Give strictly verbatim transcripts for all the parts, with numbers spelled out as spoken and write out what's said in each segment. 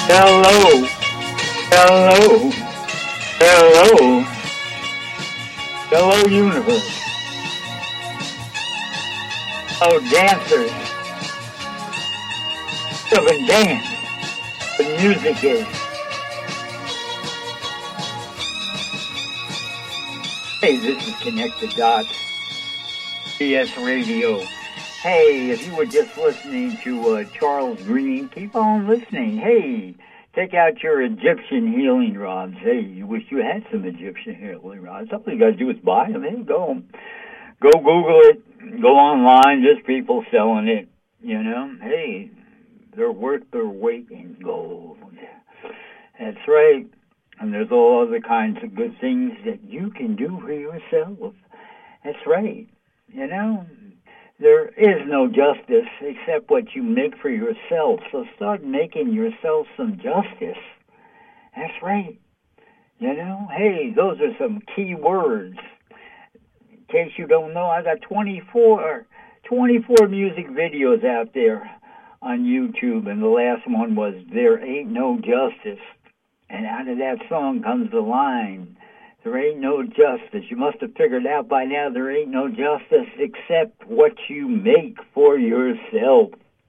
Hello, hello, hello, hello universe. Oh, dancers, of a dance, the music is. Hey, this is Connect the Dots, B S Radio. Hey, if you were just listening to uh, Charles Green, keep on listening. Hey, take out your Egyptian healing rods. Hey, you wish you had some Egyptian healing rods. All you got to do is buy them. Hey, go, go Google it. Go online. There's people selling it. You know, hey, they're worth their weight in gold. That's right. And there's all other kinds of good things that you can do for yourself. That's right. You know, there is no justice except what you make for yourself. So start making yourself some justice. That's right. You know, hey, those are some key words. In case you don't know, I got twenty-four, twenty-four music videos out there on YouTube, and the last one was There Ain't No Justice. And out of that song comes the line, there ain't no justice. You must have figured out by now there ain't no justice except what you make for yourself.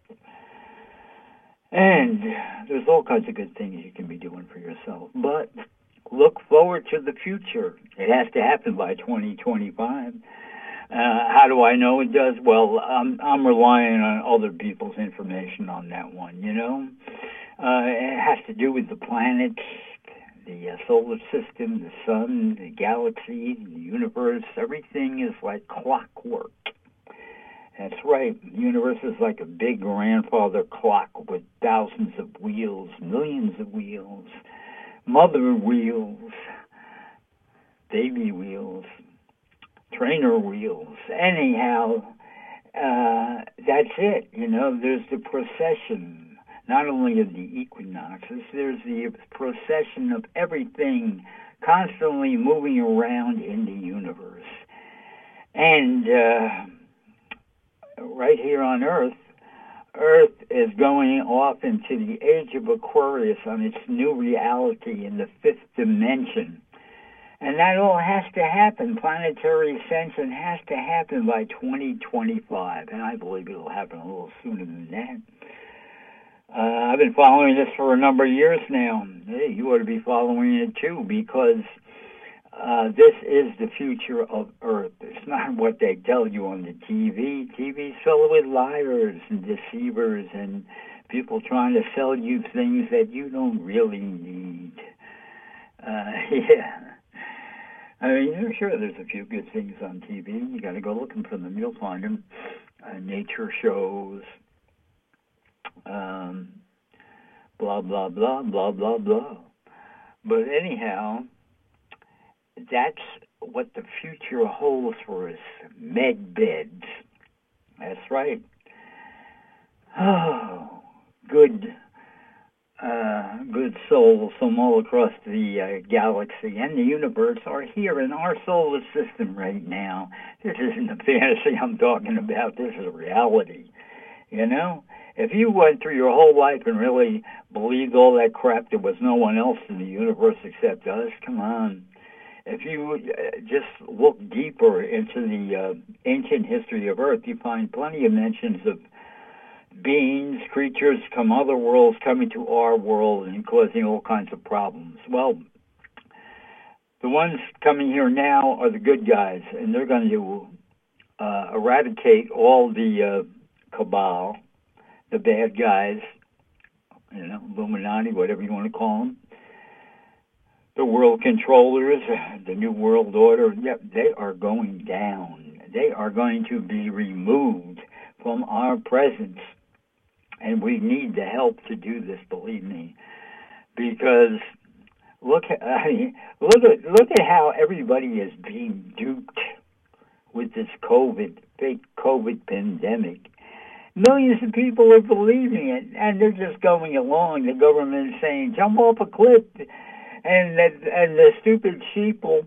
And there's all kinds of good things you can be doing for yourself. But look forward to the future. It has to happen by twenty twenty-five. Uh, how do I know it does? Well, I'm, I'm relying on other people's information on that one, you know. Uh, it has to do with the planets, the uh, solar system, the sun, the galaxy, the universe. Everything is like clockwork. That's right. The universe is like a big grandfather clock with thousands of wheels, millions of wheels, mother wheels, baby wheels, trainer wheels. Anyhow, uh, that's it. You know, there's the procession. Not only of the equinoxes, there's the procession of everything constantly moving around in the universe. And uh, right here on Earth, Earth is going off into the age of Aquarius on its new reality in the fifth dimension. And that all has to happen. Planetary ascension has to happen by twenty twenty-five. And I believe it'll happen a little sooner than that. Uh, I've been following this for a number of years now. Hey, you ought to be following it too, because uh, this is the future of Earth. It's not what they tell you on the T V. T V's filled with liars and deceivers and people trying to sell you things that you don't really need. Uh, yeah. I mean, I'm sure there's a few good things on T V. You got to go looking for them. You'll find them. Uh, nature shows. Um, blah, blah, blah, blah, blah, blah. But anyhow, that's what the future holds for us. Med beds. That's right. Oh, good, uh, good souls from all across the uh, galaxy and the universe are here in our solar system right now. This isn't a fantasy I'm talking about. This is reality. You know? If you went through your whole life and really believed all that crap, there was no one else in the universe except us, come on. If you just look deeper into the uh, ancient history of Earth, you find plenty of mentions of beings, creatures from other worlds coming to our world and causing all kinds of problems. Well, the ones coming here now are the good guys, and they're going to uh, eradicate all the uh, cabal, the bad guys, you know, Illuminati, whatever you want to call them, the world controllers, the New World Order, yep, they are going down. They are going to be removed from our presence. And we need the help to do this, believe me. Because look at, I mean, look at, look at how everybody is being duped with this COVID, fake COVID pandemic. Millions of people are believing it, and they're just going along. The government is saying, jump off a cliff, and the, and the stupid sheeple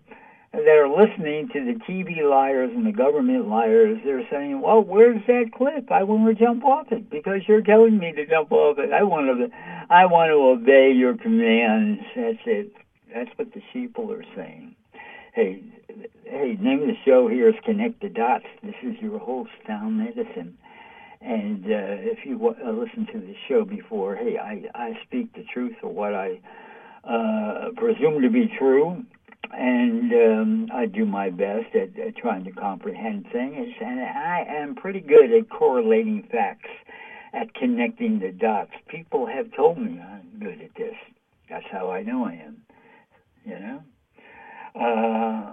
that are listening to the T V liars and the government liars. They're saying, well, where's that clip? I want to jump off it because you're telling me to jump off it. I want to, I want to obey your commands. That's it. That's what the sheeple are saying. Hey, hey, name of the show here is Connect the Dots. This is your host, Sound Medicine. And uh, if you w- uh, listened to the show before, hey, I, I speak the truth or what I uh, presume to be true. And um, I do my best at, at trying to comprehend things, and I am pretty good at correlating facts, at connecting the dots. People have told me I'm good at this. That's how I know I am, you know? Uh,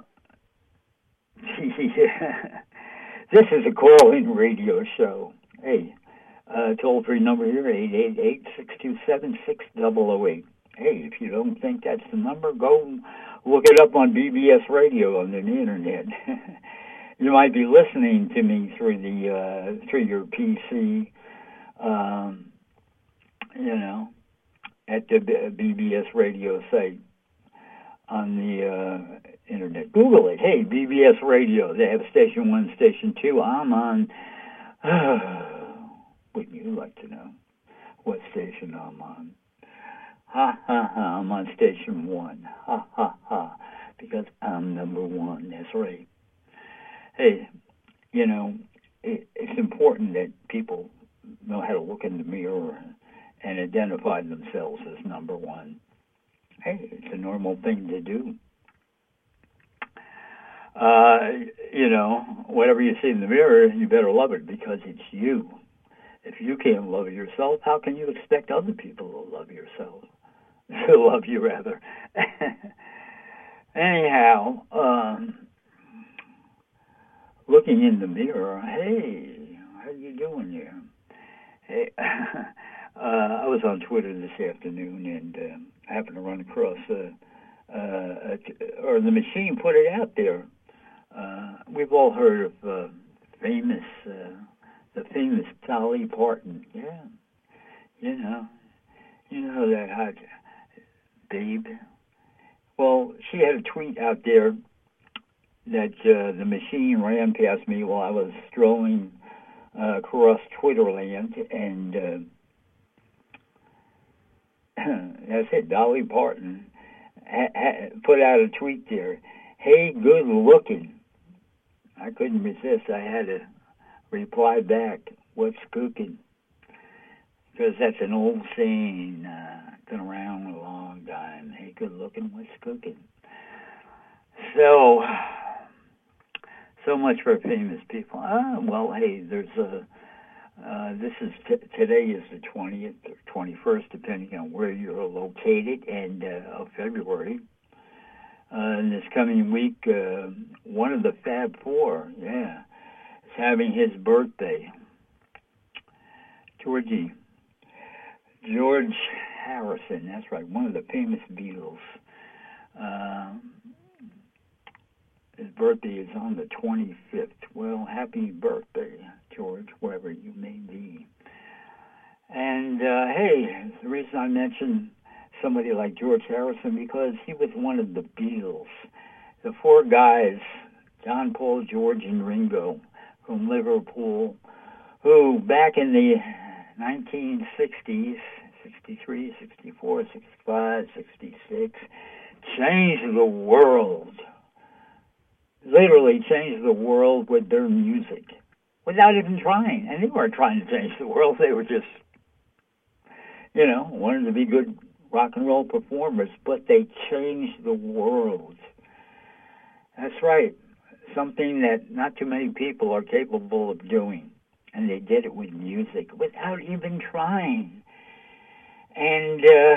yeah. This is a call-in radio show. Hey, uh, toll-free number here, eight eight eight, six two seven, six zero zero eight. Hey, if you don't think that's the number, go look it up on B B S Radio on the internet. You might be listening to me through the uh, through your P C, um, you know, at the B B S Radio site on the uh, internet. Google it. Hey, B B S Radio. They have Station One, Station Two. I'm on. Wouldn't you like to know what station I'm on? Ha, ha, ha, I'm on station one. Ha, ha, ha, because I'm number one. That's right. Hey, you know, it, it's important that people know how to look in the mirror and identify themselves as number one. Hey, it's a normal thing to do. Uh, you know, whatever you see in the mirror, you better love it because it's you. If you can't love yourself, how can you expect other people to love yourself? To love you, rather. Anyhow, um, looking in the mirror, hey, how you doing there? Hey, uh, I was on Twitter this afternoon, and uh, I happened to run across, uh, uh, or the machine put it out there. Uh, we've all heard of uh, famous, uh, the famous Dolly Parton. Yeah, you know, you know that hot babe. Well, she had a tweet out there that uh, the machine ran past me while I was strolling uh, across Twitterland, and uh, that's it. Dolly Parton ha- ha- put out a tweet there. Hey, good looking. I couldn't resist. I had to reply back. What's cooking? Because that's an old saying. Uh, been around a long time. Hey, good looking. What's cooking? So, so much for famous people. Ah, well, hey, there's a. Uh, this is t- today is the twentieth or twenty-first, depending on where you're located, and uh, of February. Uh, in this coming week, uh, one of the Fab Four, yeah, is having his birthday. Georgie, George Harrison, that's right, one of the famous Beatles. Uh, his birthday is on the twenty-fifth. Well, happy birthday, George, wherever you may be. And, uh, hey, the reason I mentioned somebody like George Harrison, because he was one of the Beatles. The four guys, John, Paul, George, and Ringo, from Liverpool, who back in the nineteen sixties, sixty-three, sixty-four, sixty-five, sixty-six, changed the world. Literally changed the world with their music without even trying. And they weren't trying to change the world. They were just, you know, wanted to be good rock and roll performers, but they changed the world. That's right. Something that not too many people are capable of doing. And they did it with music without even trying. And uh,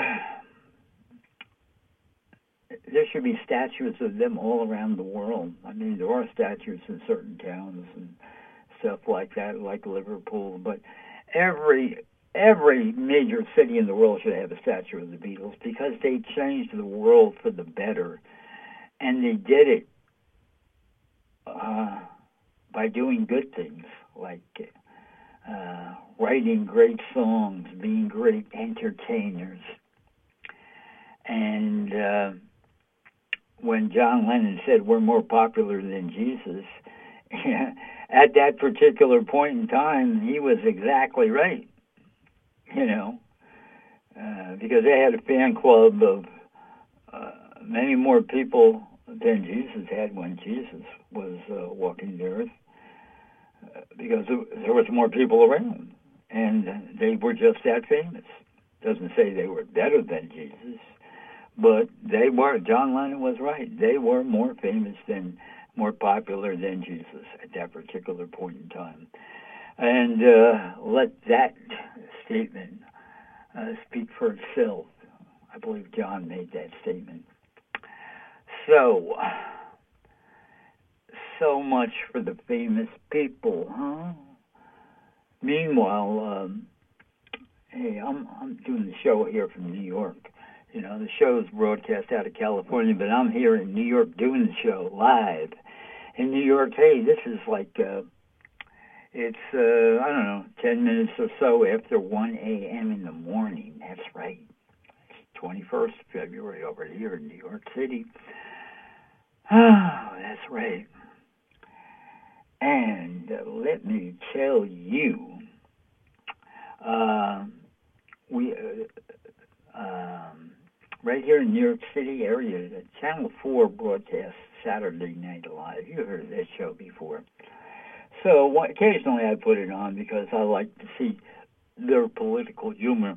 there should be statues of them all around the world. I mean, there are statues in certain towns and stuff like that, like Liverpool, but every every major city in the world should have a statue of the Beatles because they changed the world for the better. And they did it uh, by doing good things, like uh, writing great songs, being great entertainers. And uh, when John Lennon said we're more popular than Jesus, at that particular point in time, he was exactly right. You know, uh, because they had a fan club of uh, many more people than Jesus had when Jesus was uh, walking the earth, uh, because there was more people around, and they were just that famous. Doesn't say they were better than Jesus, but they were. John Lennon was right. They were more famous than, more popular than Jesus at that particular point in time. And uh, let that statement uh, speak for itself. I believe John made that statement. So, so much for the famous people, huh? Meanwhile, um, hey, I'm I'm doing the show here from New York. You know, the show's broadcast out of California, but I'm here in New York doing the show live. In New York, hey, this is like, uh, it's, uh, I don't know, ten minutes or so after one a.m. in the morning. That's right. It's twenty-first of February over here in New York City. Oh, that's right. And uh, let me tell you, uh, we, uh, um, right here in New York City area, Channel four broadcasts Saturday Night Live. You heard that show before. So occasionally I put it on because I like to see their political humor.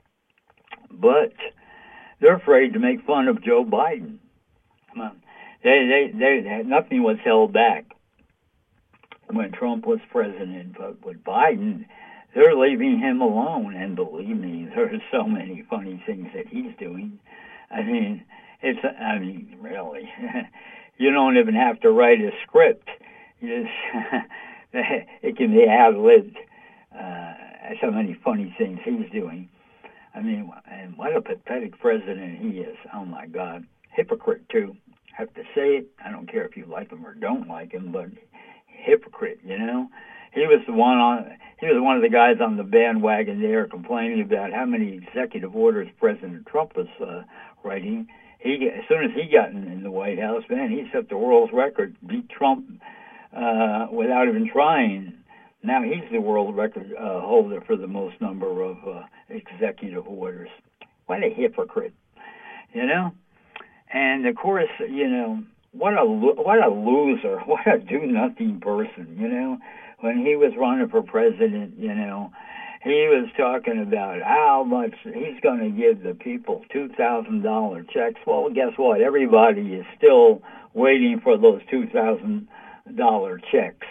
But they're afraid to make fun of Joe Biden. Come on. They, they, they, nothing was held back when Trump was president, but with Biden, they're leaving him alone. And believe me, there are so many funny things that he's doing. I mean, it's, I mean, really, you don't even have to write a script. You just, it can be ad-libbed. Uh, so many funny things he's doing. I mean, and what a pathetic president he is. Oh, my God. Hypocrite, too. Have to say it. I don't care if you like him or don't like him, but hypocrite, you know? He was the one on. He was one of the guys on the bandwagon there complaining about how many executive orders President Trump was uh, writing. He, as soon as he got in, in the White House, man, he set the world's record, beat Trump uh, without even trying. Now he's the world record uh, holder for the most number of uh, executive orders. What a hypocrite, you know? And of course, you know, what a what a loser, what a do-nothing person, you know? When he was running for president, you know, he was talking about how much he's going to give the people two thousand dollars checks. Well, guess what? Everybody is still waiting for those two thousand dollars checks.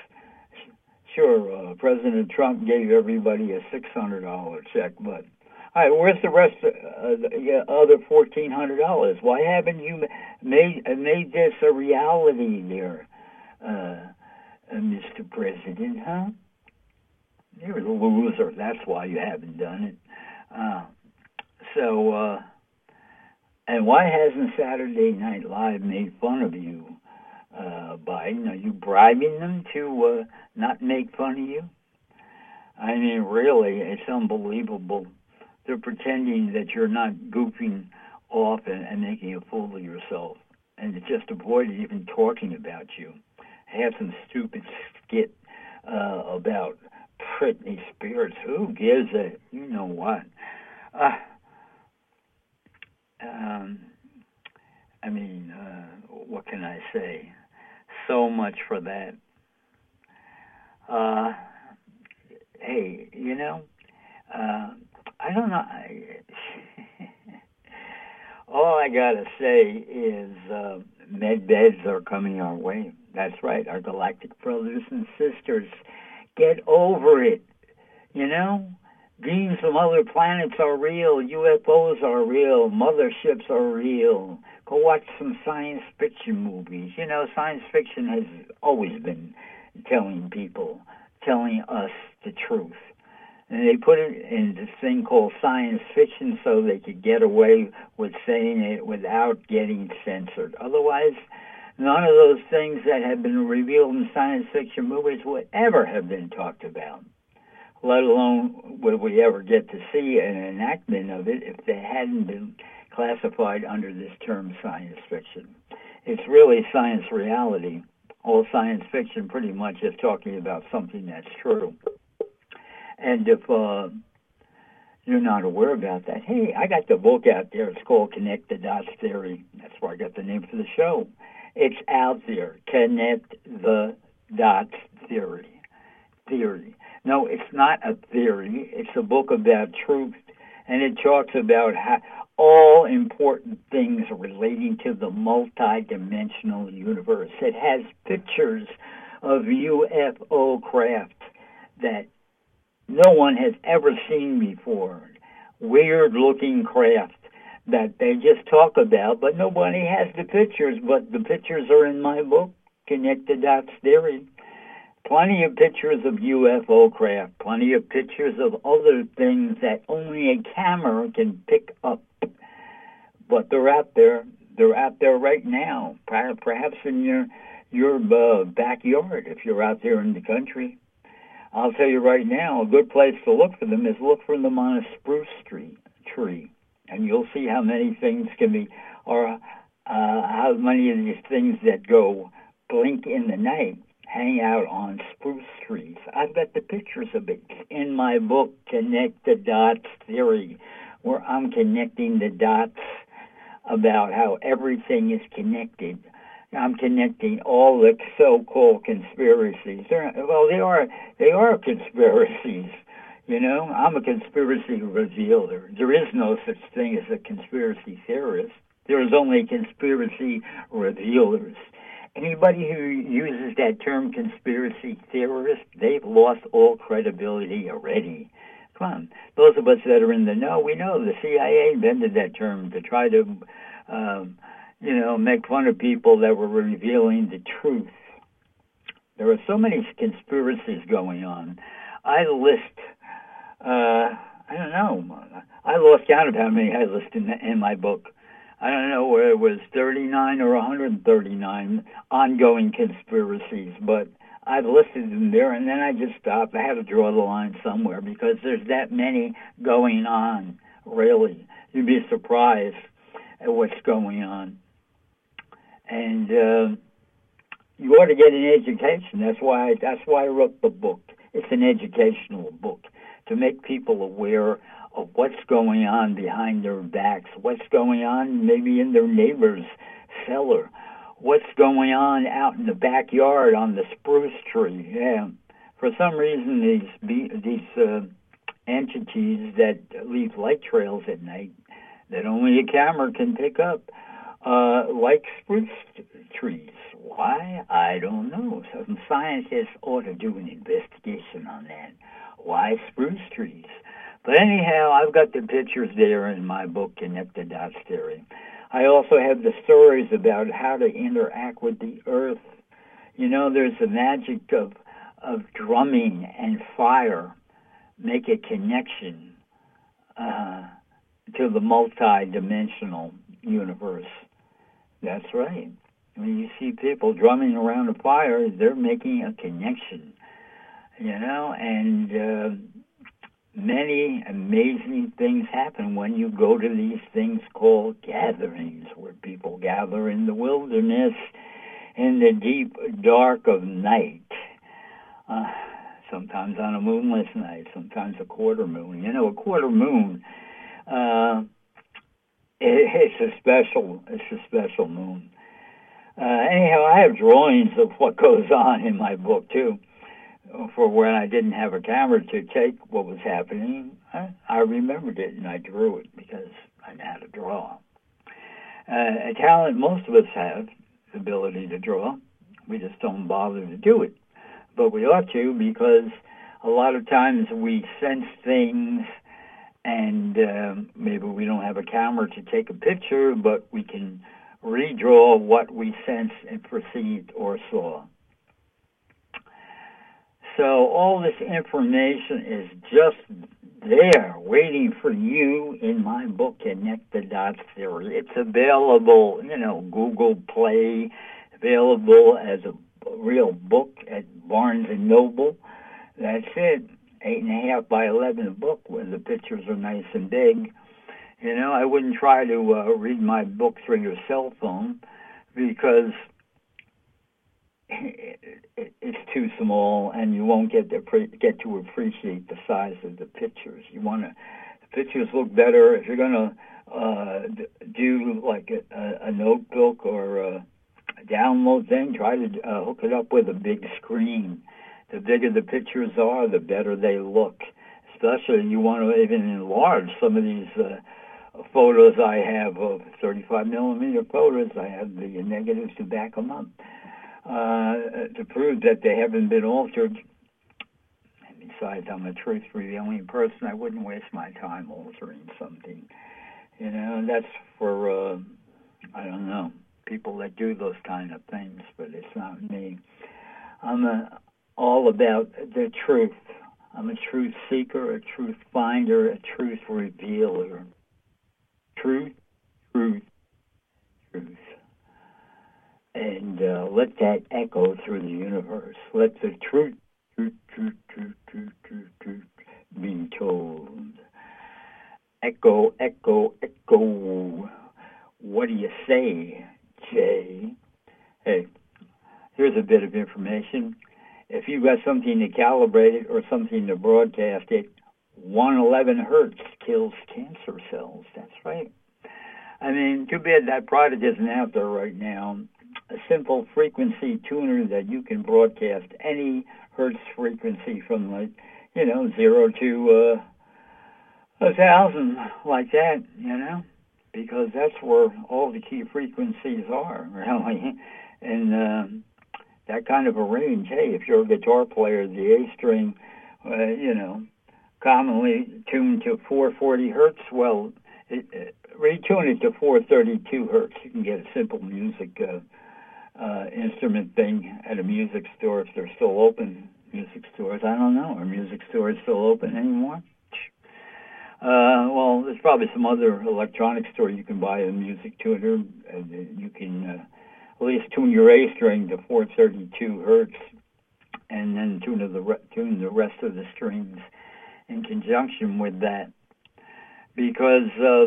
Sure, uh, President Trump gave everybody a six hundred dollars check, but all right, where's the rest of uh, the other fourteen hundred dollars? Why haven't you made made this a reality there, uh, uh, Mister President, huh? You're a loser. That's why you haven't done it. Uh, so, uh, and why hasn't Saturday Night Live made fun of you, uh, Biden? Are you bribing them to uh, not make fun of you? I mean, really, it's unbelievable. They're pretending that you're not goofing off and, and making a fool of yourself, and to just avoid even talking about you. Have some stupid skit uh, about Britney Spears. Who gives a, you know what? Uh, um, I mean, uh, what can I say? So much for that. Uh, hey, you know, uh, I don't know. I, all I gotta say is uh, med beds are coming our way. That's right, our galactic brothers and sisters. Get over it. You know, beings from other planets are real. U F Os are real. Motherships are real. Go watch some science fiction movies. You know, science fiction has always been telling people, telling us the truth. And they put it in this thing called science fiction so they could get away with saying it without getting censored. Otherwise, none of those things that have been revealed in science fiction movies would ever have been talked about, let alone would we ever get to see an enactment of it if they hadn't been classified under this term science fiction. It's really science reality. All science fiction pretty much is talking about something that's true. And if uh, you're not aware about that, hey, I got the book out there. It's called Connect the Dots Theory. That's where I got the name for the show. It's out there. Connect the Dots Theory. Theory. No, it's not a theory. It's a book about truth, and it talks about how all important things relating to the multidimensional universe. It has pictures of U F O craft that no one has ever seen before. Weird-looking craft that they just talk about, but nobody has the pictures, but the pictures are in my book, Connect the Dots Theory. Plenty of pictures of U F O craft, plenty of pictures of other things that only a camera can pick up. But they're out there. They're out there right now, perhaps in your your uh, backyard if you're out there in the country. I'll tell you right now, a good place to look for them is look for them on a spruce tree, tree, and you'll see how many things can be, or uh, how many of these things that go blink in the night hang out on spruce trees. I've got the pictures of it in my book, Connect the Dots Theory, where I'm connecting the dots about how everything is connected. I'm connecting all the so-called conspiracies. They're, well, they are they are conspiracies. You know, I'm a conspiracy revealer. There is no such thing as a conspiracy theorist. There is only conspiracy revealers. Anybody who uses that term conspiracy theorist, they've lost all credibility already. Come on. Those of us that are in the know, we know the C I A invented that term to try to, um, you know, make fun of people that were revealing the truth. There are so many conspiracies going on. I list, uh, I don't know, I lost count of how many I list in, the, in my book. I don't know whether it was thirty-nine or one hundred thirty-nine ongoing conspiracies, but I've listed them there, and then I just stopped. I had to draw the line somewhere because there's that many going on, really. You'd be surprised at what's going on. And uh, you ought to get an education. That's why, that's why I wrote the book. It's an educational book to make people aware of what's going on behind their backs, what's going on maybe in their neighbor's cellar, what's going on out in the backyard on the spruce tree. Yeah, for some reason these these uh, entities that leave light trails at night that only a camera can pick up, uh, like spruce trees. Why? I don't know. Some scientists ought to do an investigation on that. Why spruce trees? But anyhow, I've got the pictures there in my book, Connect the Dots Theory. I also have the stories about how to interact with the earth. You know, there's the magic of of drumming and fire make a connection uh, to the multi-dimensional universe. That's right. When you see people drumming around a fire, they're making a connection, you know, and uh, many amazing things happen when you go to these things called gatherings, where people gather in the wilderness in the deep dark of night, uh, sometimes on a moonless night, sometimes a quarter moon. You know, a quarter moon, uh, it, it's a special, it's a special moon. Uh, anyhow, I have drawings of what goes on in my book, too. For when I didn't have a camera to take what was happening, I, I remembered it and I drew it because I know how to draw. Uh, a talent most of us have, the ability to draw. We just don't bother to do it. But we ought to, because a lot of times we sense things and uh, maybe we don't have a camera to take a picture, but we can redraw what we sensed and perceived or saw. So all this information is just there, waiting for you in my book, Connect the Dots Theory. It's available, you know, Google Play, available as a real book at Barnes and Noble. That's it, eight and a half by eleven book, where the pictures are nice and big. You know, I wouldn't try to uh, read my book through your cell phone, because it's too small, and you won't get to get to appreciate the size of the pictures. You want to the pictures look better if you're going to uh, do like a, a notebook or a download thing. Try to uh, hook it up with a big screen. The bigger the pictures are, the better they look. Especially, you want to even enlarge some of these uh, photos I have of thirty-five millimeter photos. I have the negatives to back them up. Uh, to prove that they haven't been altered. And besides, I'm a truth-revealing person. I wouldn't waste my time altering something. You know, and that's for, uh, I don't know, people that do those kind of things, but it's not me. I'm a, all about the truth. I'm a truth seeker, a truth finder, a truth revealer. Truth, truth, truth. And uh, let that echo through the universe. Let the truth, truth, truth, truth, truth, truth, truth be told. Echo, echo, echo. What do you say, Jay? Hey, here's a bit of information. If you've got something to calibrate it or something to broadcast it, one eleven hertz kills cancer cells. That's right. I mean, too bad that product isn't out there right now. A simple frequency tuner that you can broadcast any hertz frequency from, like, you know, zero to uh, a thousand, like that, you know, because that's where all the key frequencies are, really. And uh, that kind of a range, hey, if you're a guitar player, the A string, uh, you know, commonly tuned to four forty hertz, well, it, it, retune it to four thirty-two hertz. You can get a simple music uh, uh, instrument thing at a music store if they're still open. Music stores, I don't know. Are music stores still open anymore? Uh, well, there's probably some other electronic store you can buy a music tuner. Uh, you can uh, at least tune your A string to four thirty-two hertz, and then tune the re- tune the rest of the strings in conjunction with that. Because uh,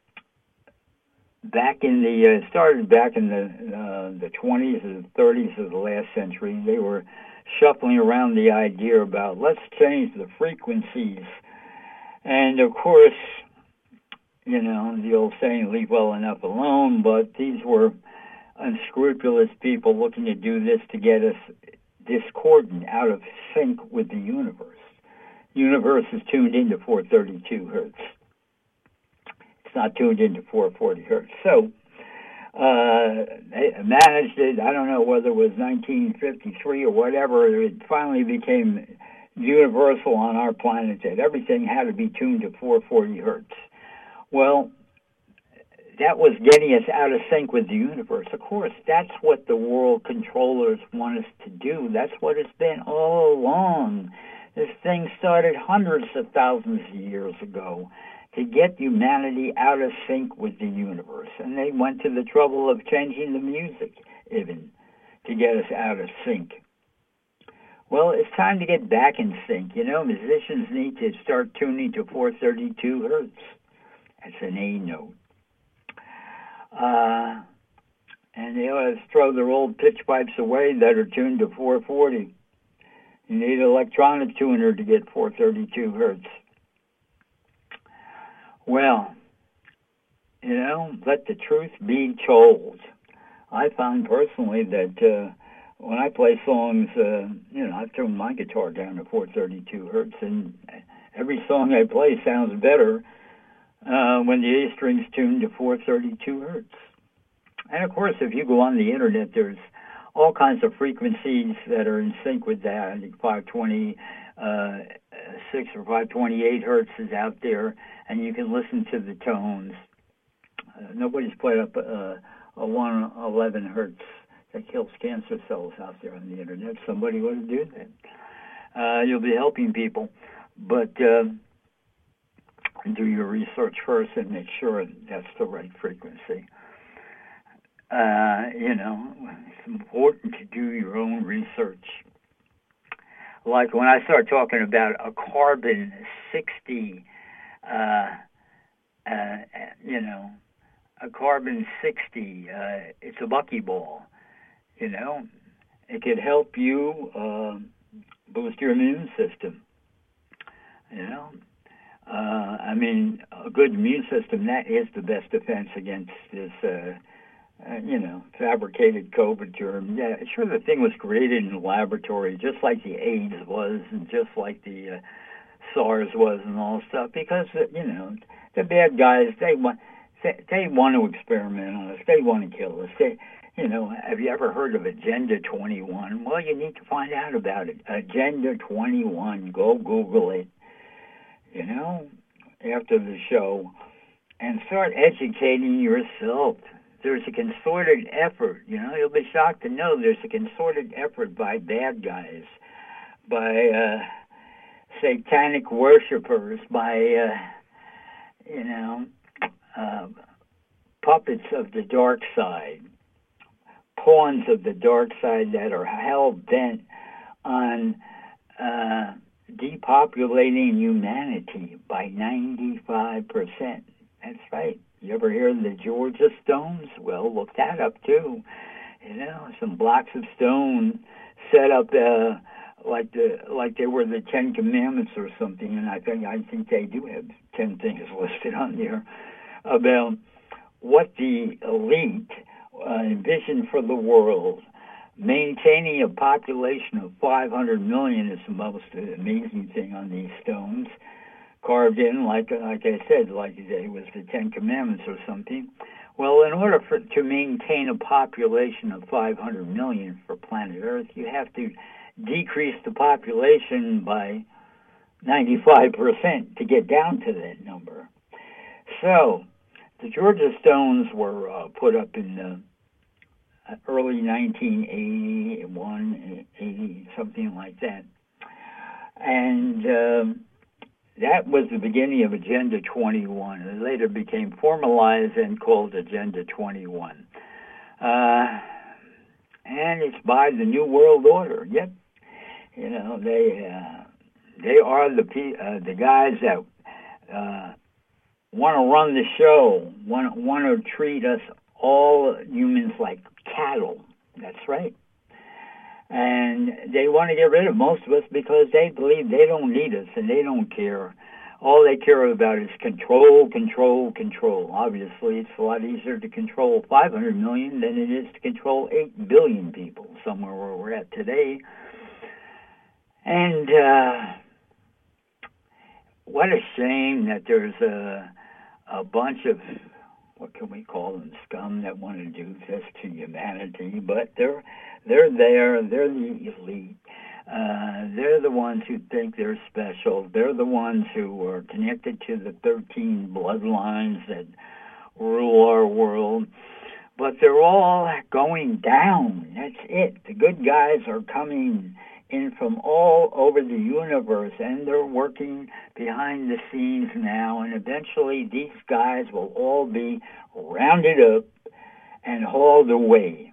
back in the uh, started back in the uh, the twenties and thirties of the last century, they were shuffling around the idea about let's change the frequencies. And of course, you know, the old saying, leave well enough alone, but these were unscrupulous people looking to do this to get us discordant, out of sync with the universe. The universe is tuned into four thirty-two hertz. It's not tuned into four forty hertz. So, uh, they managed it, I don't know whether it was nineteen fifty-three or whatever, it finally became universal on our planet that everything had to be tuned to four forty hertz. Well, that was getting us out of sync with the universe. Of course, that's what the world controllers want us to do. That's what it's been all along. This thing started hundreds of thousands of years ago to get humanity out of sync with the universe. And they went to the trouble of changing the music, even, to get us out of sync. Well, it's time to get back in sync. You know, musicians need to start tuning to four thirty-two hertz. That's an A note. Uh, and they ought to throw their old pitch pipes away that are tuned to four forty. You need an electronic tuner to get four thirty-two hertz. Well, you know, let the truth be told. I find personally that uh, when I play songs, uh, you know, I've turned my guitar down to four thirty-two hertz, and every song I play sounds better uh, when the A string's tuned to four thirty-two hertz. And of course, if you go on the internet, there's all kinds of frequencies that are in sync with that. I think five twenty-six or five twenty-eight hertz is out there, and you can listen to the tones. Uh, nobody's played up uh, a one eleven hertz that kills cancer cells out there on the internet. Somebody ought to do that. Uh, you'll be helping people, but uh, do your research first and make sure that's the right frequency. Uh, you know, it's important to do your own research. Like when I start talking about a carbon sixty, uh, uh, you know, a carbon sixty. Uh, it's a buckyball, you know. It could help you uh, boost your immune system, you know. Uh, I mean, a good immune system, that is the best defense against this, uh, uh, you know, fabricated COVID germ. Yeah, sure, the thing was created in the laboratory, just like the AIDS was, and just like the uh, SARS was and all stuff, because, uh, you know, the bad guys, they want, they, they want to experiment on us. They want to kill us. They, you know, have you ever heard of Agenda twenty-one? Well, you need to find out about it. Agenda twenty-one. Go Google it. You know, after the show, and start educating yourself. There's a concerted effort, you know, you'll be shocked to know there's a concerted effort by bad guys, by uh, satanic worshipers, by, uh, you know, uh, puppets of the dark side, pawns of the dark side that are hell-bent on uh, depopulating humanity by ninety-five percent. That's right. You ever hear of the Georgia Stones? Well, look that up, too. You know, some blocks of stone set up uh, like the like they were the Ten Commandments or something, and I think I think they do have ten things listed on there about what the elite uh, envisioned for the world. Maintaining a population of five hundred million is the most amazing thing on these stones, carved in, like like I said, like it was the Ten Commandments or something. Well, in order for to maintain a population of five hundred million for planet Earth, you have to decrease the population by ninety-five percent to get down to that number. So, the Georgia Stones were uh, put up in the early nineteen eighty-one, eighty, something like that. And um, that was the beginning of Agenda twenty-one. It later became formalized and called Agenda twenty-one. Uh, and it's by the New World Order. Yep. You know, they uh, they are the uh, the guys that uh, want to run the show, want want to treat us all humans like cattle. That's right. And they want to get rid of most of us because they believe they don't need us and they don't care. All they care about is control, control, control. Obviously, it's a lot easier to control five hundred million than it is to control eight billion people, somewhere where we're at today. And uh, what a shame that there's a, a bunch of, what can we call them, scum that want to do this to humanity, but they're they're there, they're the elite. Uh, they're the ones who think they're special. They're the ones who are connected to the thirteen bloodlines that rule our world. But they're all going down. That's it. The good guys are coming in from all over the universe, and they're working behind the scenes now, and eventually these guys will all be rounded up and hauled away,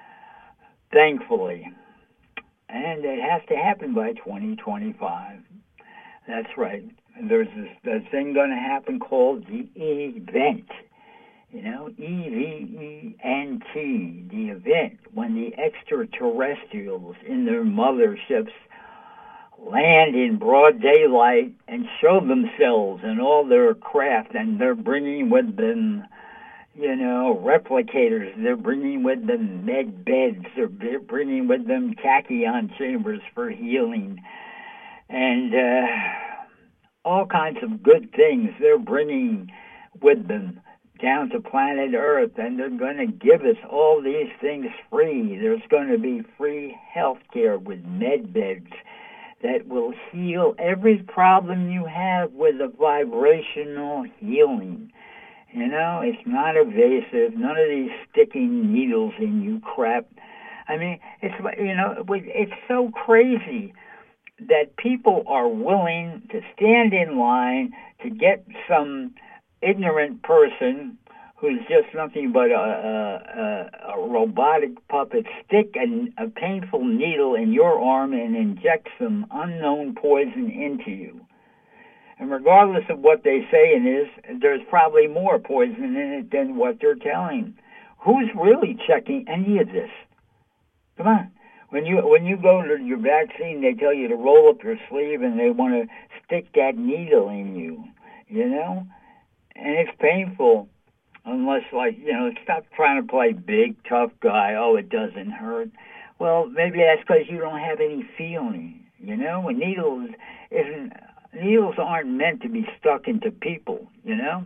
thankfully. And it has to happen by twenty twenty-five. That's right. There's this, this thing going to happen called the event. You know, E V E N T, the event, when the extraterrestrials in their motherships land in broad daylight and show themselves in all their craft, and they're bringing with them, you know, replicators, they're bringing with them med beds, they're bringing with them tachyon chambers for healing, and uh, all kinds of good things they're bringing with them down to planet Earth, and they're going to give us all these things free. There's going to be free health care with med beds that will heal every problem you have with a vibrational healing. You know, it's not invasive, none of these sticking needles in you crap. I mean, it's, you know, it's so crazy that people are willing to stand in line to get some ignorant person who's just nothing but a, a, a robotic puppet stick a, a painful needle in your arm and inject some unknown poison into you. And regardless of what they say it is, there's probably more poison in it than what they're telling. Who's really checking any of this? Come on. When you when you go to your vaccine, they tell you to roll up your sleeve and they want to stick that needle in you, you know? And it's painful unless, like, you know, stop trying to play big, tough guy. Oh, it doesn't hurt. Well, maybe that's because you don't have any feeling, you know? And needles isn't, needles aren't meant to be stuck into people, you know?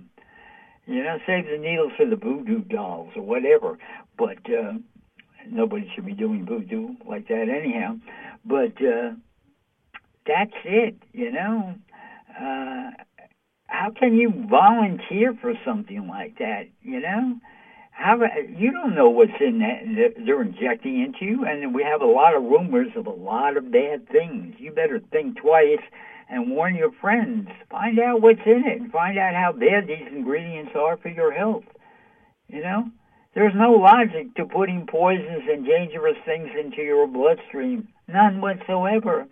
You know, save the needles for the voodoo dolls or whatever. But, uh, nobody should be doing voodoo like that anyhow. But uh, that's it, you know. Uh, how can you volunteer for something like that, you know? How you don't know what's in that that they're injecting into you, and we have a lot of rumors of a lot of bad things. You better think twice and warn your friends. Find out what's in it and find out how bad these ingredients are for your health, you know? There's no logic to putting poisons and dangerous things into your bloodstream. None whatsoever.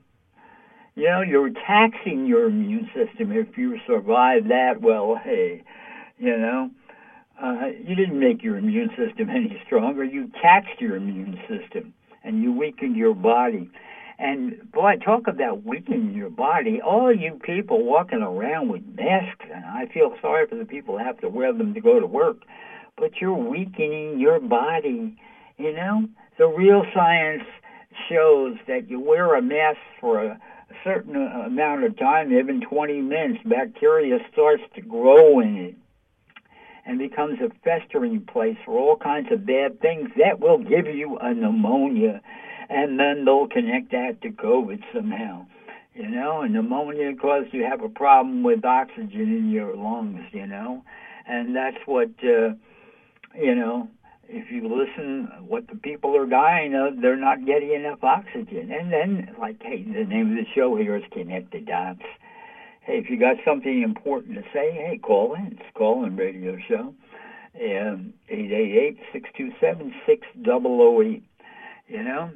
You know, you're taxing your immune system if you survive that. Well, hey, you know, uh, you didn't make your immune system any stronger. You taxed your immune system, and you weakened your body. And, boy, talk about weakening your body. All you people walking around with masks, and I feel sorry for the people who have to wear them to go to work, but you're weakening your body, you know? The real science shows that you wear a mask for a, a certain amount of time, even twenty minutes, bacteria starts to grow in it and becomes a festering place for all kinds of bad things. That will give you a pneumonia, and then they'll connect that to COVID somehow. You know, and pneumonia causes you have a problem with oxygen in your lungs, you know? And that's what... Uh, You know, if you listen what the people are dying of, they're not getting enough oxygen. And then, like, hey, the name of the show here is Connect the Dots. Hey, if you got something important to say, hey, call in. It's a call-in radio show. Um, eight eight eight, six two seven, six zero zero eight. You know,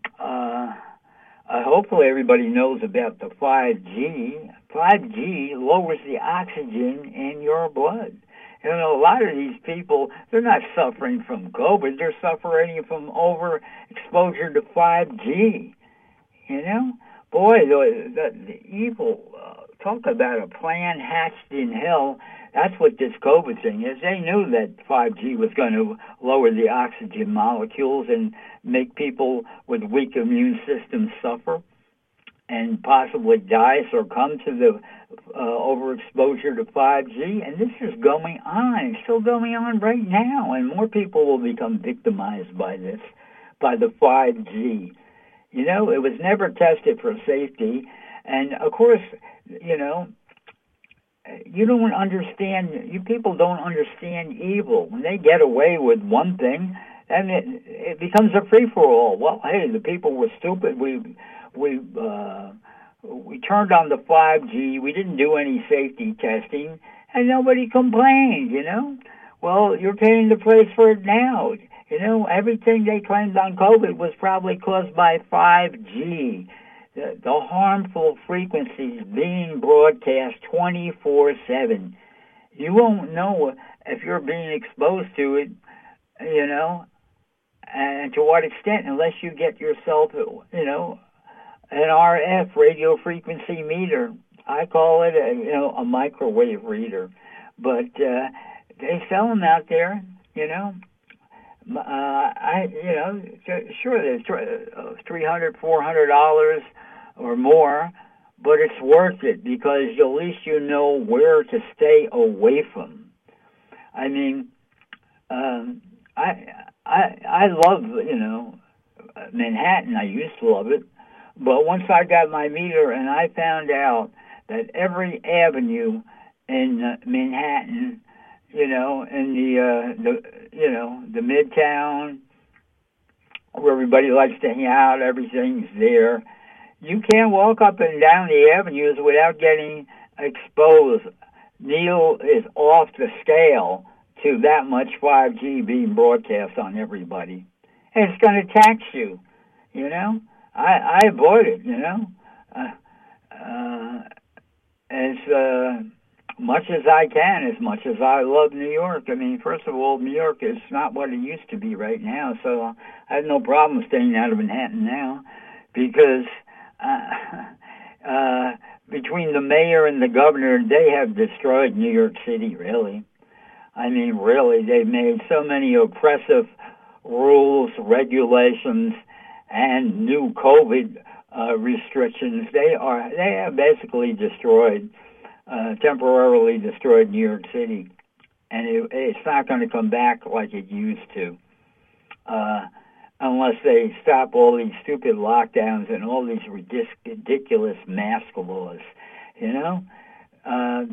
uh, uh, hopefully everybody knows about the five G. five G lowers the oxygen in your blood. You know, a lot of these people, they're not suffering from COVID. They're suffering from overexposure to five G. You know? Boy, the, the, the evil, uh, talk about a plan hatched in hell. That's what this COVID thing is. They knew that five G was going to lower the oxygen molecules and make people with weak immune systems suffer and possibly die, succumb to the uh, overexposure to five G. And this is going on. It's still going on right now. And more people will become victimized by this, by the five G. You know, it was never tested for safety. And, of course, you know, you don't understand, you people don't understand evil. When they get away with one thing, then it, it becomes a free-for-all. Well, hey, the people were stupid. We... We uh, we turned on the five G. We didn't do any safety testing, and nobody complained, you know. Well, you're paying the price for it now. You know, everything they claimed on COVID was probably caused by five G. The, the harmful frequencies being broadcast twenty-four seven. You won't know if you're being exposed to it, you know, and to what extent, unless you get yourself, you know, an R F, radio frequency meter. I call it a, you know, a microwave reader. But uh, they sell them out there, you know. Uh, I, you know, sure, there's three hundred dollars, four hundred dollars or more, but it's worth it because at least you know where to stay away from. I mean, um, I, I, I love, you know, Manhattan. I used to love it. But once I got my meter and I found out that every avenue in uh, Manhattan, you know, in the, uh, the, you know, the Midtown, where everybody likes to hang out, everything's there. You can't walk up and down the avenues without getting exposed. Neil is off the scale to that much five G being broadcast on everybody. And it's going to tax you, you know. I, I avoid it, you know. Uh, uh, as uh, much as I can, as much as I love New York. I mean, first of all, New York is not what it used to be right now, so I have no problem staying out of Manhattan now because uh, uh, between the mayor and the governor, they have destroyed New York City, really. I mean, really, they've made so many oppressive rules, regulations, and new COVID uh, restrictions. They are they have basically destroyed, uh, temporarily destroyed New York City, and it, it's not going to come back like it used to, uh, unless they stop all these stupid lockdowns and all these ridic- ridiculous mask laws. You know, uh,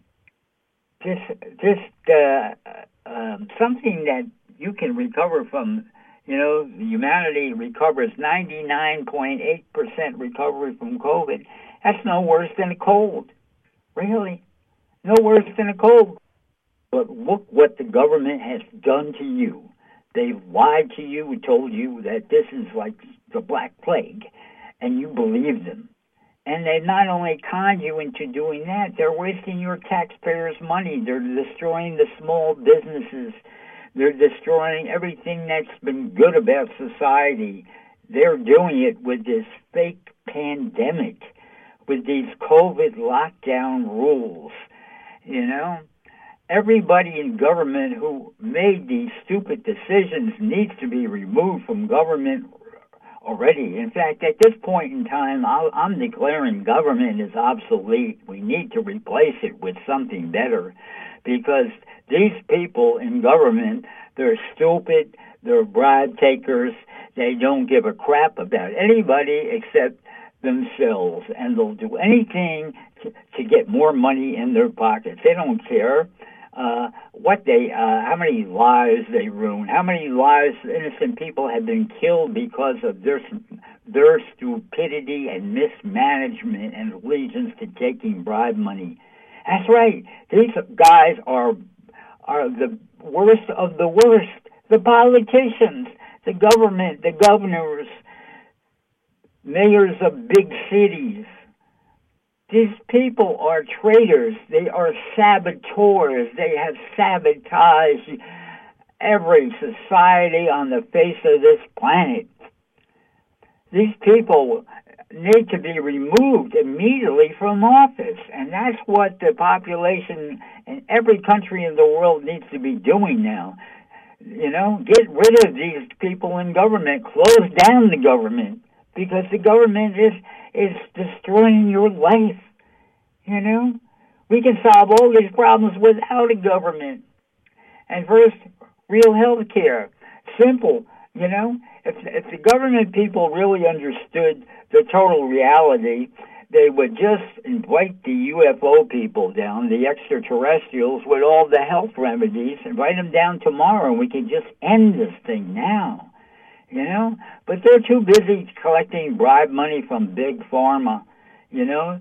just just uh, um, something that you can recover from. You know, humanity recovers ninety-nine point eight percent recovery from COVID. That's no worse than a cold. Really. No worse than a cold. But look what the government has done to you. They've lied to you and told you that this is like the Black Plague, and you believed them. And they not only conned you into doing that, they're wasting your taxpayers' money. They're destroying the small businesses. They're destroying everything that's been good about society. They're doing it with this fake pandemic, with these COVID lockdown rules. You know, everybody in government who made these stupid decisions needs to be removed from government already. In fact, at this point in time, I'll, I'm declaring government is obsolete. We need to replace it with something better, because these people in government, they're stupid, they're bribe takers, they don't give a crap about anybody except themselves, and they'll do anything to, to get more money in their pockets. They don't care uh, what they, uh, how many lives they ruin, how many lives innocent people have been killed because of their their stupidity and mismanagement and allegiance to taking bribe money. That's right. These guys are are the worst of the worst. The politicians, the government, the governors, mayors of big cities. These people are traitors. They are saboteurs. They have sabotaged every society on the face of this planet. These people need to be removed immediately from office, and that's what the population in every country in the world needs to be doing now. You know, get rid of these people in government, close down the government, because the government is is destroying your life. You know, we can solve all these problems without a government. And first, real health care, simple. You know, if if the government people really understood the total reality, they would just invite the U F O people down, the extraterrestrials, with all the health remedies, invite them down tomorrow, and we can just end this thing now. You know, but they're too busy collecting bribe money from big pharma. You know,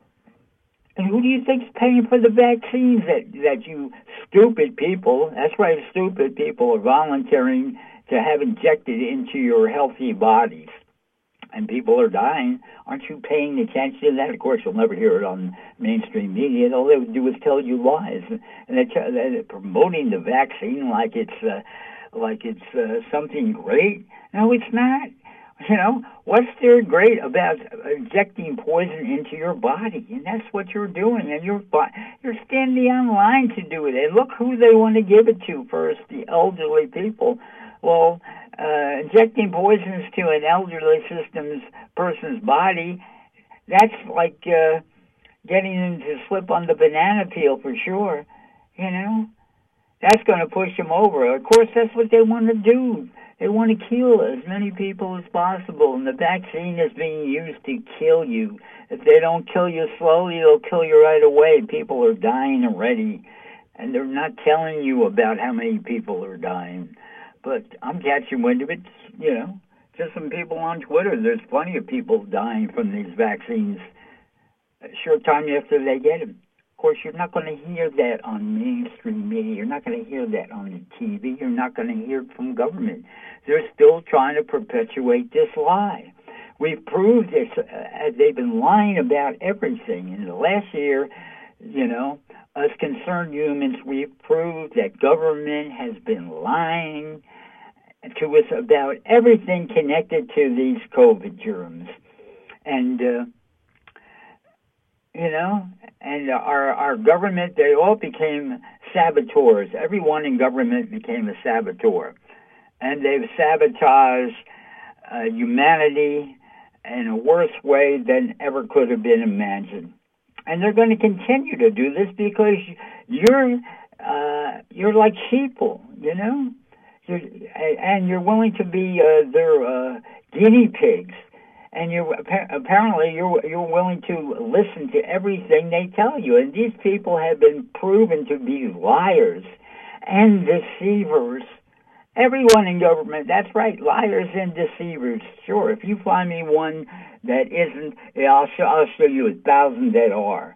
and who do you think's paying for the vaccines that that you stupid people? That's right, stupid people are volunteering to have injected into your healthy bodies, and people are dying. Aren't you paying attention to that? Of course, you'll never hear it on mainstream media. All they would do is tell you lies, and they're, they're promoting the vaccine like it's uh, like it's uh, something great. No, it's not. You know, what's there great about injecting poison into your body? And that's what you're doing, and you're you're standing online to do it. And look who they want to give it to first: the elderly people. Well, uh, injecting poisons to an elderly system's person's body, that's like uh, getting them to slip on the banana peel for sure. You know, that's going to push them over. Of course, that's what they want to do. They want to kill as many people as possible, and the vaccine is being used to kill you. If they don't kill you slowly, they'll kill you right away. People are dying already, and they're not telling you about how many people are dying. But I'm catching wind of it, you know, just some people on Twitter. There's plenty of people dying from these vaccines a short time after they get them. Of course, you're not going to hear that on mainstream media. You're not going to hear that on the T V. You're not going to hear it from government. They're still trying to perpetuate this lie. We've proved this. Uh, they've been lying about everything. In the last year, you know, us concerned humans, we've proved that government has been lying to us about everything connected to these COVID germs. And, uh, you know, and our, our government, they all became saboteurs. Everyone in government became a saboteur. And they've sabotaged uh, humanity in a worse way than ever could have been imagined. And they're going to continue to do this because you're uh, you're like sheeple, you know, you're, and you're willing to be uh, their uh, guinea pigs, and you're apparently you're you're willing to listen to everything they tell you. And these people have been proven to be liars and deceivers. Everyone in government, that's right, liars and deceivers. Sure, if you find me one that isn't, yeah, I'll show, I'll show you a thousand that are.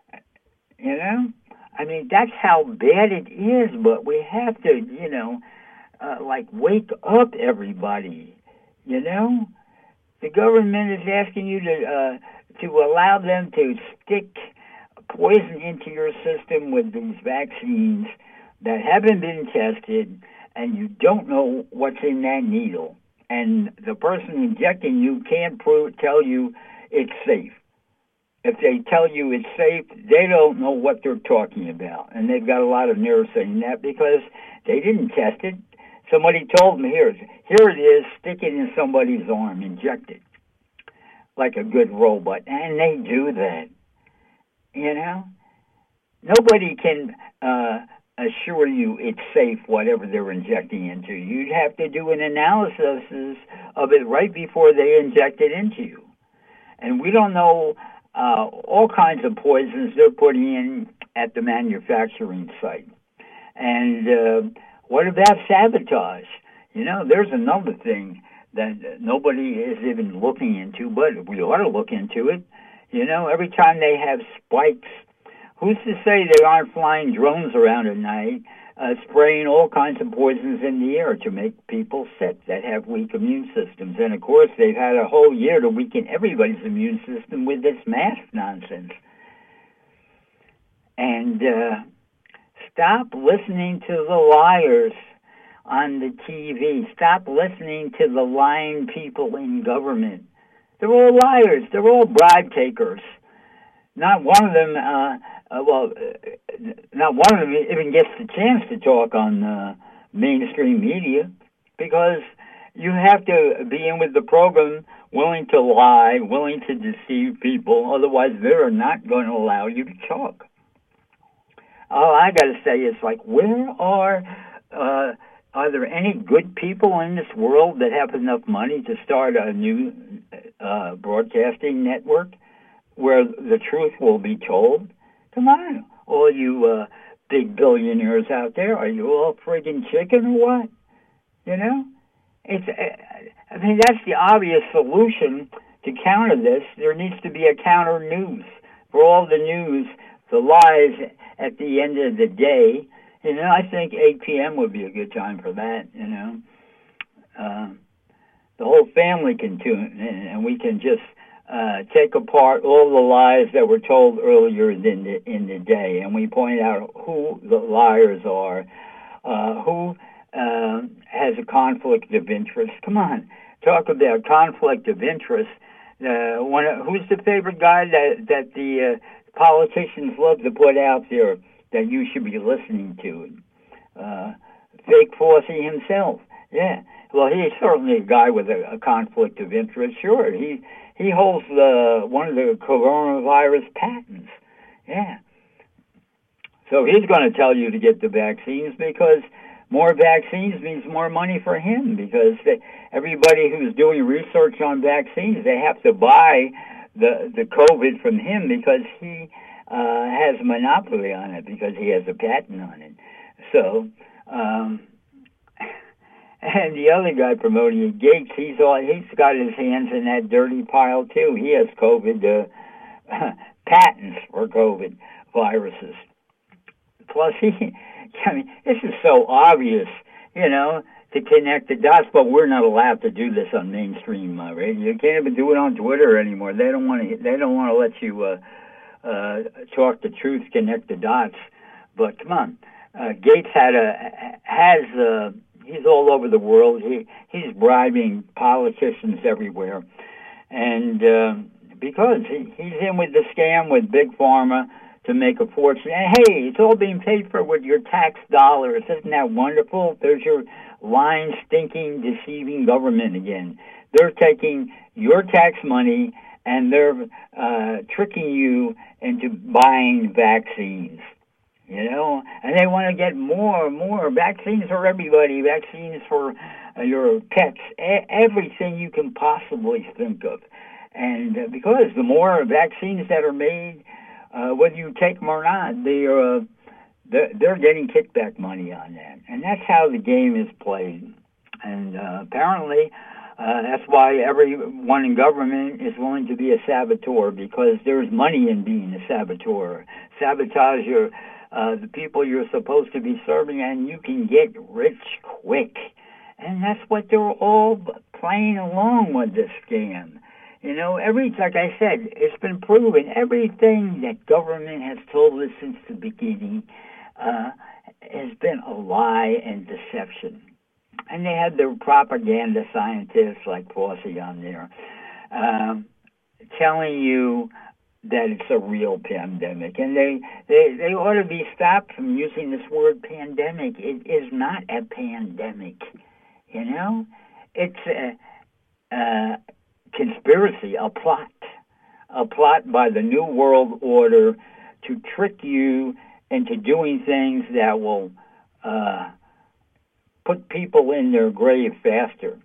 You know? I mean, that's how bad it is, but we have to, you know, uh, like, wake up, everybody. You know? The government is asking you to, uh, to allow them to stick poison into your system with these vaccines that haven't been tested, and you don't know what's in that needle. And the person injecting you can't prove, tell you it's safe. If they tell you it's safe, they don't know what they're talking about. And they've got a lot of nerve saying that because they didn't test it. Somebody told them, here, here it is, stick it in somebody's arm, inject it, like a good robot. And they do that, you know? Nobody can uh, assure you it's safe, whatever they're injecting into you. You'd have to do an analysis of it right before they inject it into you. And we don't know uh, all kinds of poisons they're putting in at the manufacturing site. And uh, what about sabotage? You know, there's another thing that nobody is even looking into, but we ought to look into it. You know, every time they have spikes, who's to say they aren't flying drones around at night, uh, spraying all kinds of poisons in the air to make people sick that have weak immune systems? And, of course, they've had a whole year to weaken everybody's immune system with this mask nonsense. And uh, stop listening to the liars on the T V. Stop listening to the lying people in government. They're all liars. They're all bribe takers. Not one of them, uh, uh, well, uh, not one of them even gets the chance to talk on uh, mainstream media, because you have to be in with the program, willing to lie, willing to deceive people. Otherwise, they're not going to allow you to talk. All I got to say is, like, where are, uh, are there any good people in this world that have enough money to start a new uh, broadcasting network where the truth will be told? Come on, all you uh, big billionaires out there, are you all friggin' chicken or what? You know? It's. Uh, I mean, that's the obvious solution to counter this. There needs to be a counter news for all the news, the lies at the end of the day. You know, I think eight p.m. would be a good time for that, you know. Uh, the whole family can tune in, and we can just uh, take apart all the lies that were told earlier in the, in the day, and we point out who the liars are, uh, who uh, has a conflict of interest. Come on, talk about conflict of interest. Uh, one, who's the favorite guy that, that the uh, politicians love to put out there that you should be listening to? Uh, Fake Fauci himself. Yeah. Well, he's certainly a guy with a, a conflict of interest. Sure, he he holds the one of the coronavirus patents. Yeah. So he's going to tell you to get the vaccines because more vaccines means more money for him, because they, everybody who's doing research on vaccines, they have to buy the the COVID from him because he uh, has a monopoly on it, because he has a patent on it. So. Um, And the other guy promoting it, Gates, he's all, he's got his hands in that dirty pile too. He has COVID uh, patents for COVID viruses. Plus, he, I mean, this is so obvious, you know. to connect the dots, but we're not allowed to do this on mainstream uh, radio. You can't even do it on Twitter anymore. They don't want to. They don't want to let you uh, uh, talk the truth, connect the dots. But come on, uh, Gates had a has. Uh, he's all over the world. He he's bribing politicians everywhere, and uh, because he, he's in with the scam with Big Pharma to make a fortune. And hey, it's all being paid for with your tax dollars. Isn't that wonderful? There's your lying, stinking, deceiving government again. They're taking your tax money and they're uh, tricking you into buying vaccines. You know, and they want to get more and more vaccines for everybody, vaccines for uh, your pets, e- everything you can possibly think of. And uh, because the more vaccines that are made, uh, whether you take them or not, they are, uh, they're, they're getting kickback money on that. And that's how the game is played. And uh, apparently, uh, that's why everyone in government is willing to be a saboteur, because there's money in being a saboteur. Sabotage your Uh, the people you're supposed to be serving, and you can get rich quick. And that's what they're all playing along with this scam. You know, every, like I said, it's been proven. Everything that government has told us since the beginning uh, has been a lie and deception. And they had their propaganda scientists like Fauci on there um, telling you that it's a real pandemic. And they, they, they ought to be stopped from using this word pandemic. It is not a pandemic, you know? It's a, a conspiracy, a plot, a plot by the New World Order to trick you into doing things that will uh, put people in their grave faster,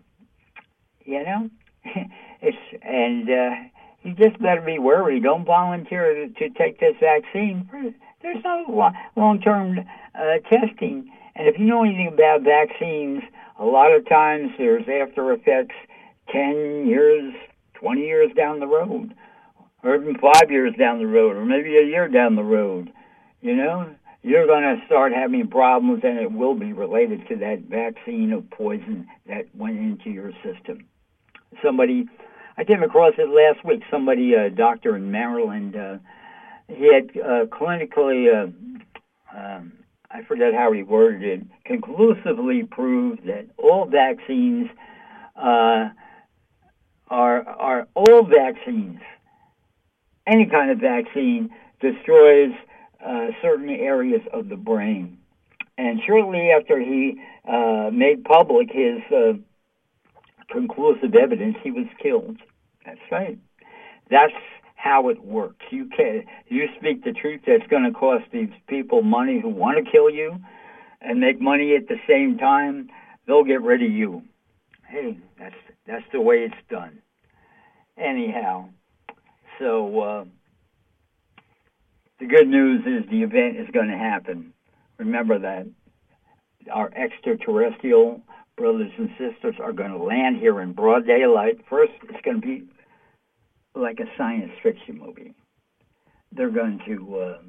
you know? it's and... Uh, You just better be worried. Don't volunteer to, to take this vaccine. There's no long-term uh, testing. And if you know anything about vaccines, a lot of times there's after effects ten years, twenty years down the road, or even five years down the road, or maybe a year down the road. You know, you're going to start having problems, and it will be related to that vaccine of poison that went into your system. Somebody... I came across it last week. Somebody, a doctor in Maryland, uh, he had uh, clinically, uh, um, I forget how he worded it, conclusively proved that all vaccines uh, are are all vaccines. Any kind of vaccine destroys uh, certain areas of the brain. And shortly after he uh, made public his uh, conclusive evidence, he was killed. That's right. That's how it works. You can you speak the truth that's going to cost these people money who want to kill you and make money at the same time. They'll get rid of you. Hey, that's that's the way it's done. Anyhow, so uh, the good news is the event is going to happen. Remember that our extraterrestrial brothers and sisters are going to land here in broad daylight. First, it's going to be like a science fiction movie. They're going to um,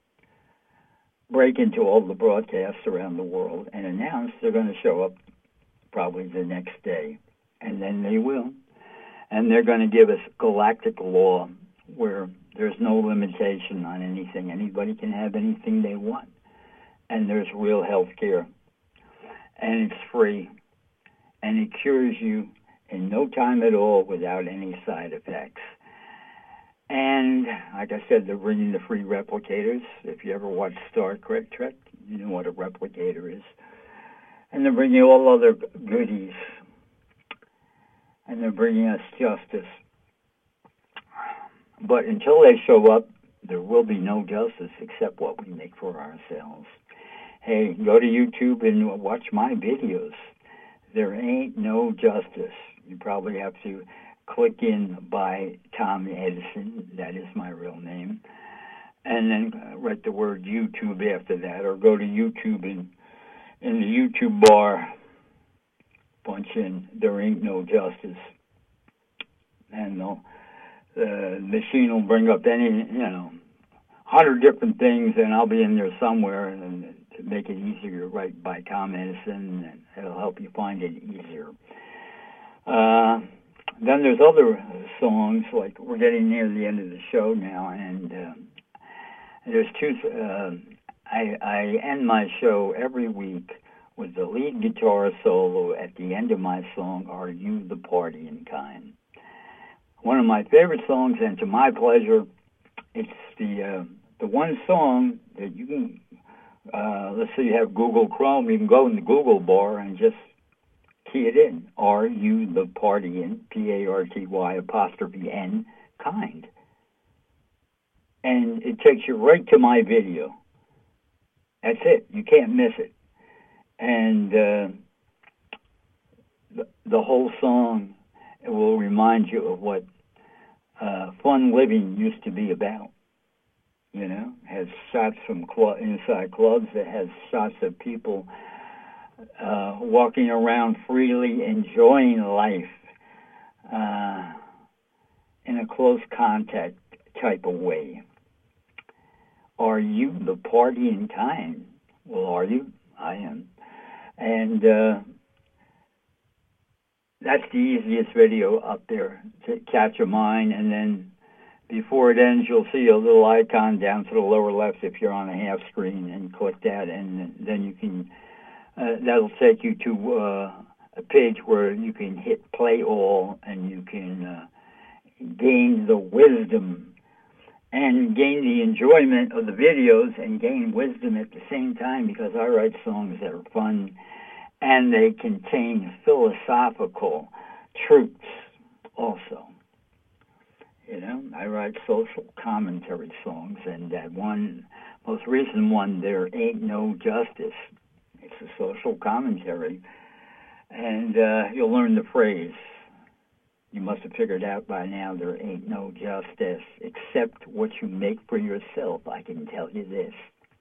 break into all the broadcasts around the world and announce they're going to show up probably the next day. And then they will. And they're going to give us galactic law where there's no limitation on anything. Anybody can have anything they want. And there's real health care. And it's free. And it cures you in no time at all without any side effects. And, like I said, they're bringing the free replicators. If you ever watch Star Trek, you know what a replicator is. And they're bringing all other goodies. And they're bringing us justice. But until they show up, there will be no justice except what we make for ourselves. Hey, go to YouTube and watch my videos. There ain't no justice. You probably have to click in by Tom Edison. That is my real name. And then write the word YouTube after that, or go to YouTube and in the YouTube bar, punch in, there ain't no justice. And the machine will bring up any, you know, hundred different things, and I'll be in there somewhere, and to make it easier to write by Tom Edison, and it'll help you find it easier. Uh, then there's other songs, like we're getting near the end of the show now, and uh, there's two. Uh, I, I end my show every week with the lead guitar solo at the end of my song, Are You the Partying Kind? One of my favorite songs, and to my pleasure, it's the uh, the one song that you can, uh, let's say you have Google Chrome, you can go in the Google bar and just key it in. Are you the partying, P A R T Y apostrophe N, kind? And it takes you right to my video. That's it. You can't miss it. And uh, the, the whole song, it will remind you of what uh, fun living used to be about. You know, it has shots from cl- inside clubs. It has shots of people uh, walking around freely, enjoying life uh, in a close contact type of way. Are you the partying kind? Well, are you? I am. And uh, that's the easiest video up there to catch your mind. And then before it ends, you'll see a little icon down to the lower left if you're on a half screen, and click that, and then you can, uh, that'll take you to uh, a page where you can hit play all, and you can uh, gain the wisdom and gain the enjoyment of the videos and gain wisdom at the same time, because I write songs that are fun and they contain philosophical truths also. You know, I write social commentary songs, and that one, most recent one, There Ain't No Justice. It's a social commentary, and uh, you'll learn the phrase. You must have figured out by now, there ain't no justice except what you make for yourself. I can tell you this.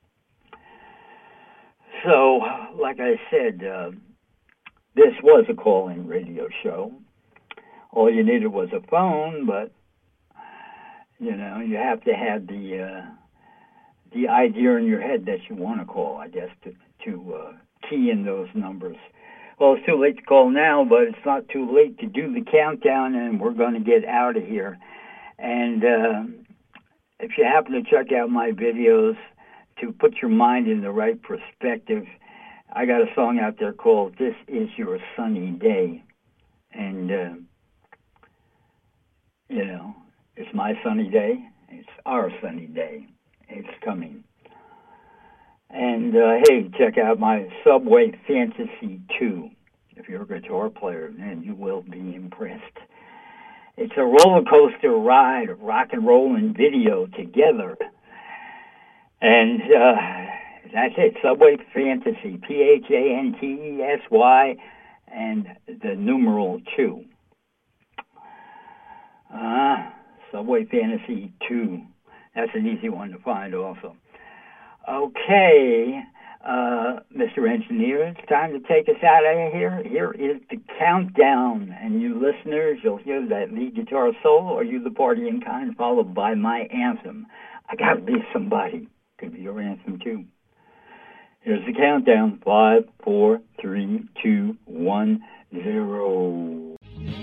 So, like I said, uh, this was a call-in radio show. All you needed was a phone, but, you know, you have to have the uh, the idea in your head that you want to call, I guess, to, to uh, key in those numbers. Well, it's too late to call now, but it's not too late to do the countdown, and we're going to get out of here. And uh, if you happen to check out my videos to put your mind in the right perspective, I got a song out there called This Is Your Sunny Day. And, uh, you know, it's my sunny day. It's our sunny day. It's coming. And, uh, hey, check out my Subway Fantasy two. If you're a guitar player, then you will be impressed. It's a roller coaster ride of rock and roll and video together. And uh, that's it, Subway Fantasy, P H A N T E S Y, and the numeral two. Uh, Subway Fantasy two. That's an easy one to find also. Okay, uh, Mister Engineer, it's time to take us out of here. Here is the countdown. And you listeners, you'll hear that lead guitar solo, Are You the Partying Kind, followed by my anthem. I Gotta Be Somebody. Could be your anthem, too. Here's the countdown. Five, four, three, two, one, zero.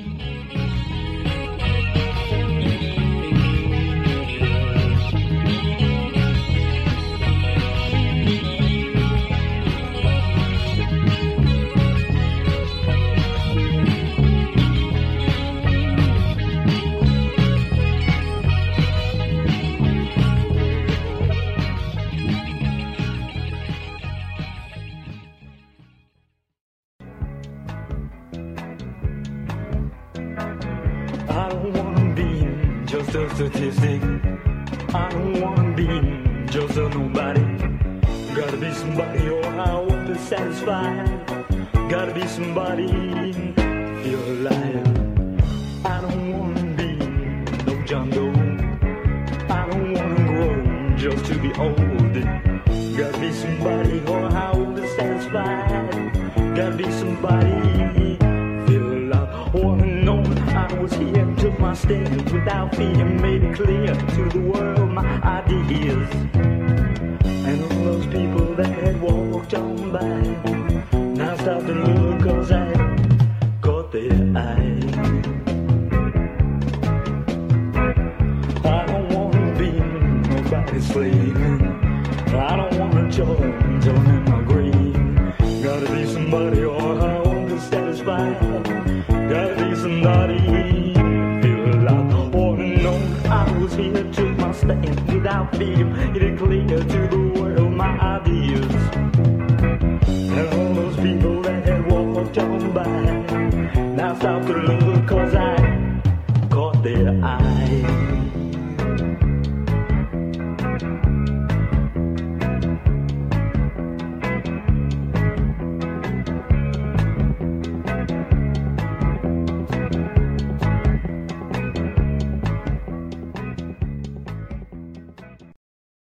Just a statistic. I don't wanna be just a nobody. Gotta be somebody or I won't be satisfied. Gotta be somebody, feel alive. I don't wanna be no John Doe. I don't wanna grow just to be old. Gotta be somebody or I won't be satisfied. Gotta be somebody, feel alive. Wanna know I was here. Took my stand without fear, made it clear to the world my ideas. And those people that had walked on by now stop and look, cause I caught their eye. I don't wanna be nobody's slave. I don't wanna join, join in my grave. Gotta be somebody or I won't be satisfied. Gotta be somebody, feel alive. Oh no, I was here, took my stand without fear. It is clear to the world my ideas. And all those people that had walked on by now stop to look, cause I caught their eye.